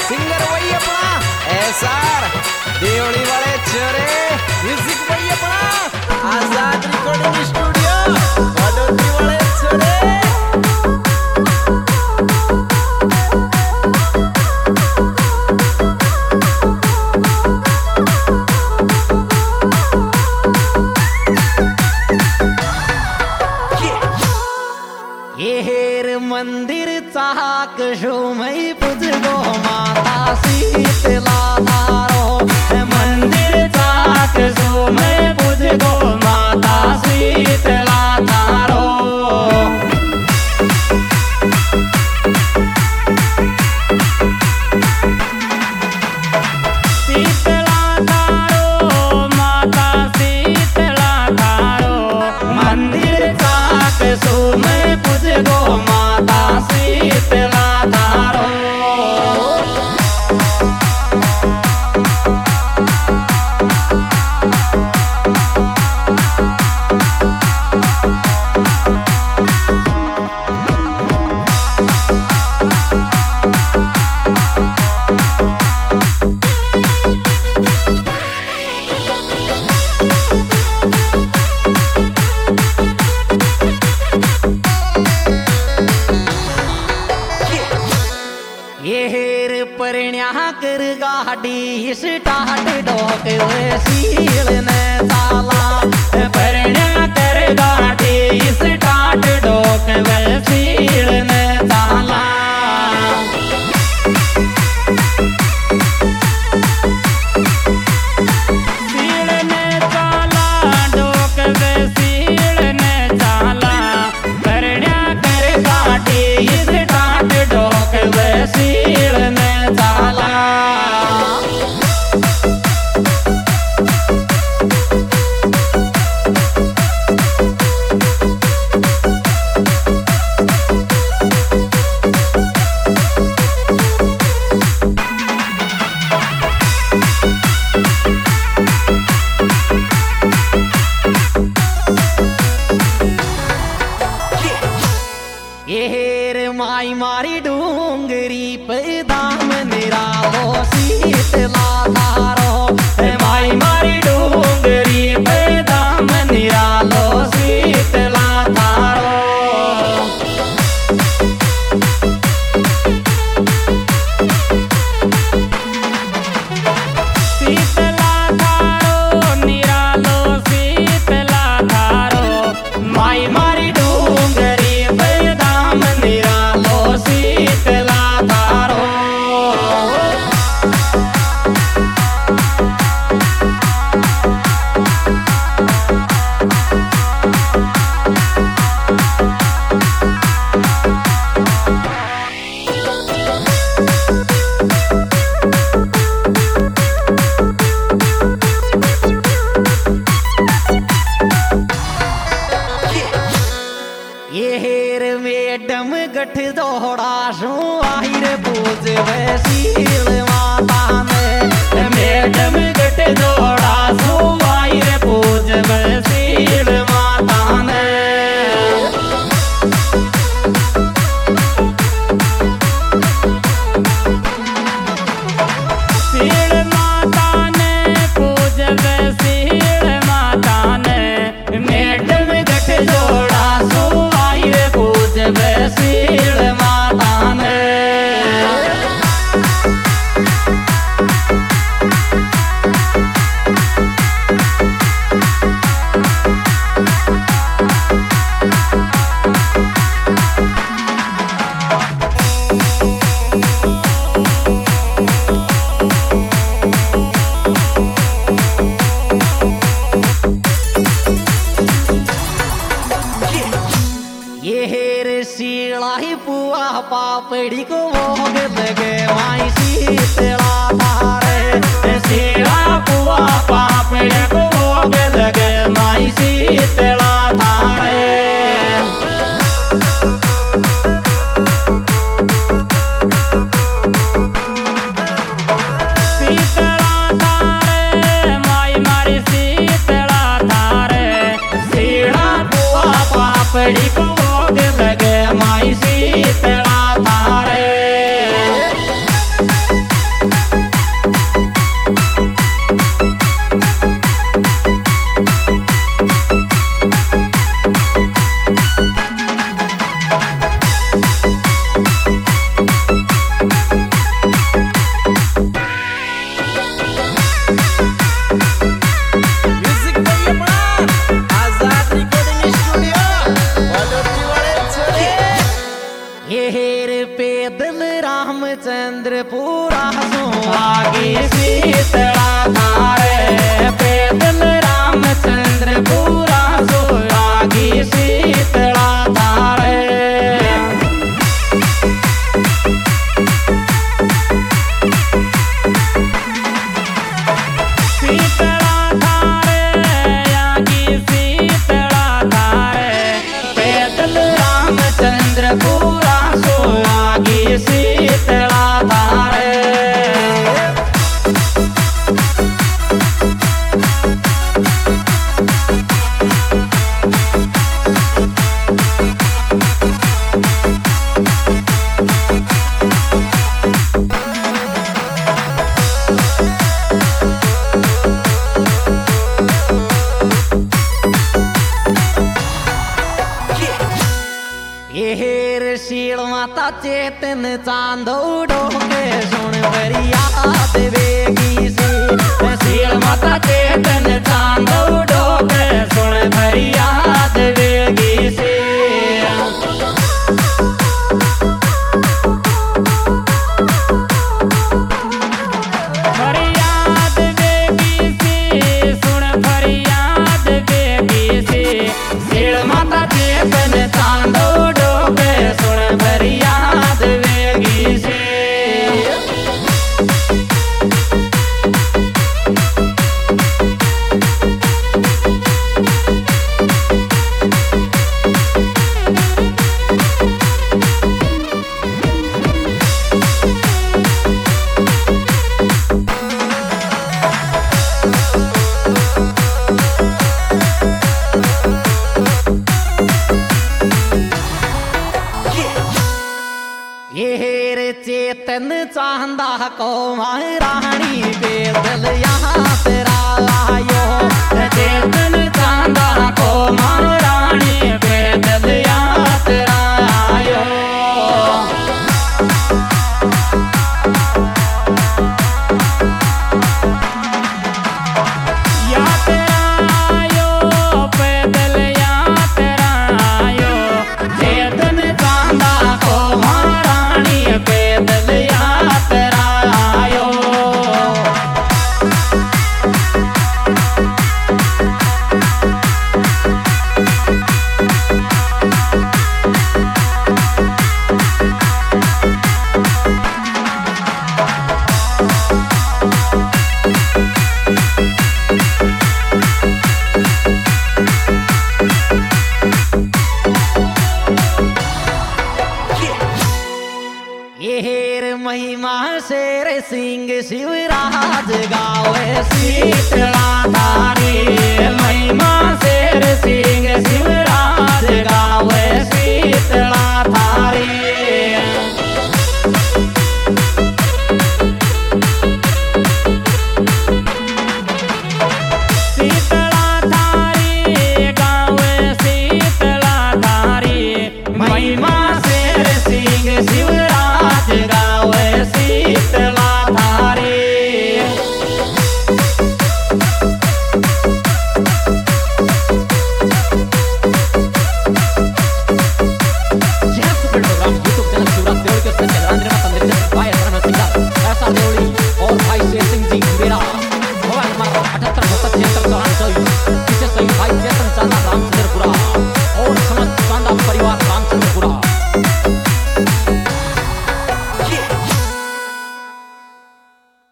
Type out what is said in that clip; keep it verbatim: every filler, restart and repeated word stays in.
Singer वही अपना SR Deoli वाले चोरे, म्यूजिक वही अपना आजाद रिकॉर्डिंग स्टूडियो बड़ोदी वाले चोरे। मंदिर चाहक शोमई पुजगो माता शीतला धारो, मंदिर चाहक शोमई पुजगो माता शीतला धारो। शीतला धारो माता शीतला धारो, मंदिर चाहक शोमई पुजगो माता शीतला धारो। परण्या कर गाड़ी स्टार्ट डोक शील ने साला, परण्या कर गाड़ी स्टार्ट डोक शील ने साला। शील ने साला डोक शील ने साला, परण्या कर गाड़ी स्टार्ट डोक शील ने साला। येर माई मारी डूंगरी पे दाम निरालो शीतला धारो, माई मारी डूंगरी पे दाम निरालो शीतला धारो। शीतला धारो निरालो शीतला धारो, माई मारी डूंगरी पे दाम निरालो शीतला धारो। येर मैडम गठ दौड़ा शू आहिर पूज शील माता ने, मैडम गठ दौड़ा शू आहिर पूज शील माता ने। शील माता ने पूज शील माता ने, मैडम गठ दौड़ा शू पूज शील माता ने। शीला ही पुआ पापड़ी को भोग लगे माई शीतला धारे, शीला पुआ पापड़ी को भोग लगे माई शीतला धारे। शीतला धारे माई मारी शीतला धारे, शीला पुआ पापड़ी को भोग लगे माई शीतला धारे। ये हेर पैदल रामचंद्र पूरा सुहागी शीतला धारे, पैदल रामचंद्र पूरा सुहागी शीतला धारे। पूरा सुहागी शीतला धारे। हेर शील माता चेतन चांदो डोके सुन भरी याद वेगी सी, शील माता चेतन चांदो डोके सुन भरी याद वेगी सी। फरियाद वेगी सी, सुन फरियाद वेगी सी, शील माता चेतन चांदो सुन भरी याद वेगी से। हेर चेतन चांदा को महारानी पैदल यहाँ तेरा आयो, चेतन चांदा को महारानी पैदल यहाँ तेरा आयो। या तेरा आयो पैदल यहाँ तेरा आयो, चेतन चांदा को पैदल यात्रा आयो। हेर महिमा शेर सिंह शिवराज गावे शीतला धारी, महिमा शेर सिंह शिवराज गावे शीतला धारी।